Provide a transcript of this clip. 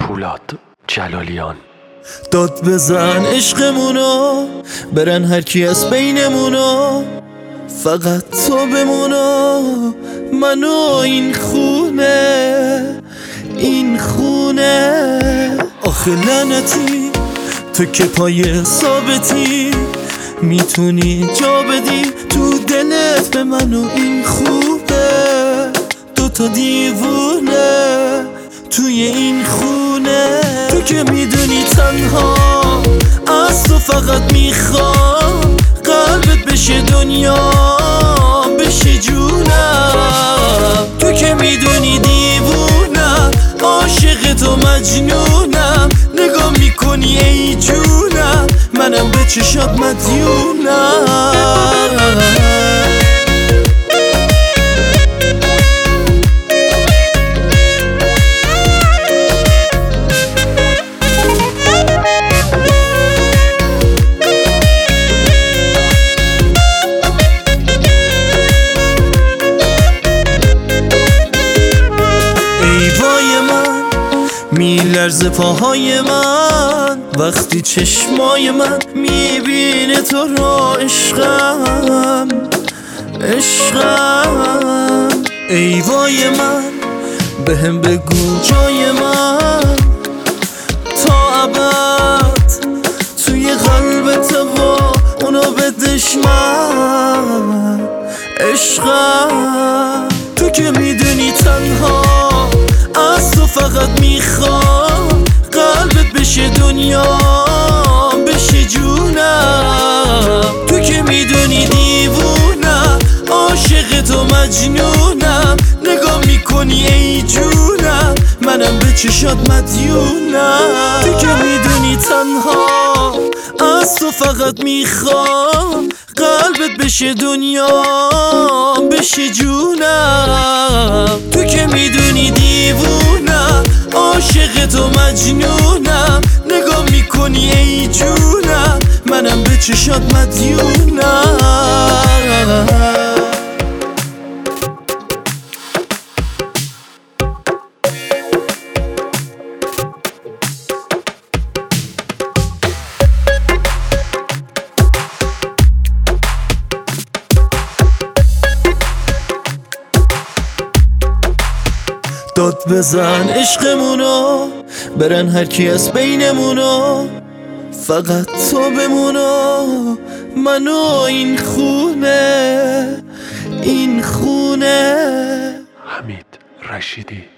پولاد جلالیان. داد بزن عشقمونو، برن هر کی از بینمونو، فقط تو بمونو، منو این خونه، این خونه. آخه لعنتی تو که پای ثابتی، میتونی جا بدی تو دلت به منو این خوبه. دوتا دیوونه توی این خونه، تو که میدونی تنها از تو فقط میخوام قلبت بشه دنیا، بشه جونم. تو که میدونی دیوونم، عاشق تو مجنونم، نگاه میکنی ای جونم، منم به چشات مدیونم. میلرزه پاهای من وقتی چشمای من میبینه تو را. عشقم عشقم ای وای من، بهم بگو جای من تا ابد توی قلبت و اونو بدش من. عشقم تو که میدونی تنها از تو فقط میخوام قلبت بشه دنیا، بشه جونم. تو که میدونی دیوونم، عاشق تو مجنونم، نگاه میکنی ای جونم، منم به چشات مدیونم. تو که میدونی تنها از تو فقط میخوام قلبت بشه دنیا، بشه جونم. تو که میدونی دیوونم، عاشق تو مجنونم، نگاه میکنی ای جونم، منم به چشات مدیونم. داد بزن عشقمونو، برن هر کی از بینمونو، فقط تو بمونو، منو این خونه، این خونه. حمید رشیدی.